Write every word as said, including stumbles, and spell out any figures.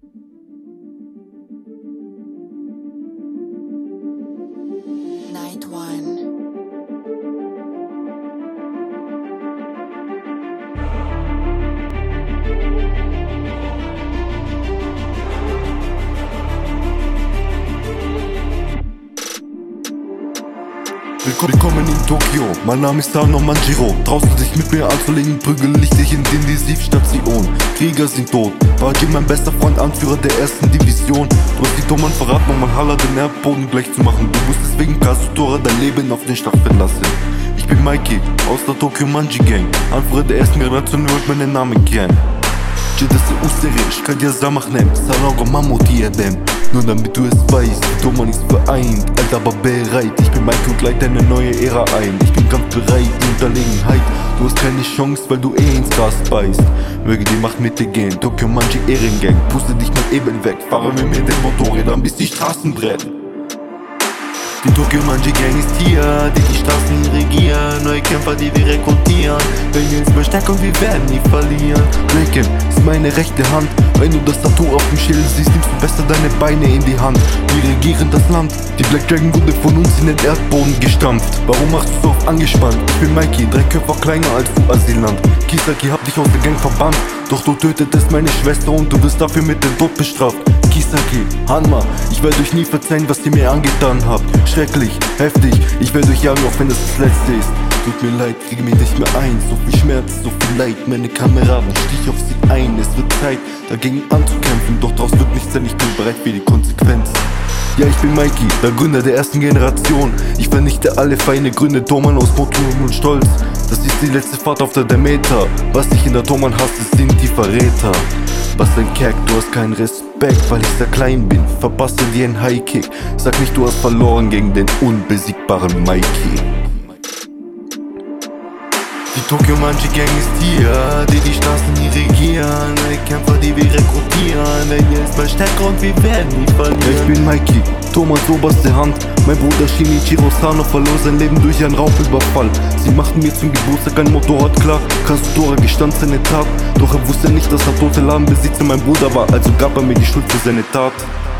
Night One. Willkommen in Tokio, mein Name ist Tano Manjiro. Traust du dich mit mir anzulegen, prügel ich dich in die Intensivstation. Krieger sind tot, war Jim mein bester Freund, Anführer der ersten Division. Du hast die Thomann verraten, um mein Haller den Erdboden gleich zu machen. Du musstest wegen Kazutora dein Leben auf den Stadt verlassen. Ich bin Mikey, aus der Tokyo Manji Gang. Anführer der ersten Generation, wird meinen Namen kennen. Cidası usterisch, Kadya Samachnem, Sanogo Mammotiebem. Nur damit du es weißt, die Thomann ist vereint, alt aber bereit. Ich bin Mikey und leite eine neue Ära ein. Ich bin kampfbereit, in Unterlegenheit. Du hast keine Chance, weil du eh ins Gras beißt. Möge die Macht mit dir gehen, Tokyo Manji Ehrengang. Puste dich mal eben weg, fahre mir mit den Motorrädern, bis die Straßen brennen. Die Tokyo Manji Gang ist hier, die die Straßen regieren. Neue Kämpfer, die wir rekrutieren. Wenn wir uns mal stark und wir werden nie verlieren. Draken ist meine rechte Hand. Wenn du das Tattoo auf dem Schild siehst, nimmst du besser deine Beine in die Hand. Wir regieren das Land. Die Black Dragon wurde von uns in den Erdboden gestampft. Warum machst du so oft angespannt? Ich bin Mikey, drei Köpfe kleiner als du Asylant. Kisaki hab dich aus der Gang verbannt. Doch du tötetest meine Schwester und du wirst dafür mit dem Tod bestraft. Kisaki, Hanma, ich werde euch nie verzeihen, was ihr mir angetan habt. Schrecklich, heftig, ich werde euch jagen, auch wenn es das letzte ist. Tut mir leid, kriege mir nicht mehr ein. So viel Schmerz, so viel Leid, meine Kameraden, stich auf sie ein. Es wird Zeit, dagegen anzukämpfen, doch draus wird nichts sein, ich bin bereit für die Konsequenz. Ja, ich bin Mikey, der Gründer der ersten Generation. Ich vernichte alle Feinde, gründe Thomann aus Motor und Stolz. Das ist die letzte Fahrt auf der Demeter. Was dich in der Thomann hasst, sind die Verräter. Was ein Kerk, du hast keinen Respekt, weil ich sehr klein bin. Verpasst dir einen Highkick. Sag nicht, du hast verloren gegen den unbesiegbaren Mikey. Die Tokyo Manji Gang ist hier, die die Straßen nie regieren. Neue Kämpfer, die wir rekrutieren. Wenn ihr ist mal stärker und wir werden nie verlieren. Ja, ich bin Mikey, Thomanns oberste Hand. Mein Bruder Shinichiro Sano verlor sein Leben durch einen Raubüberfall. Sie machten mir zum Geburtstag ein Motorrad klar. Kazutora gestand seine Tat. Doch er wusste nicht, dass er tote Ladenbesitzer mein Bruder war. Also gab er mir die Schuld für seine Tat.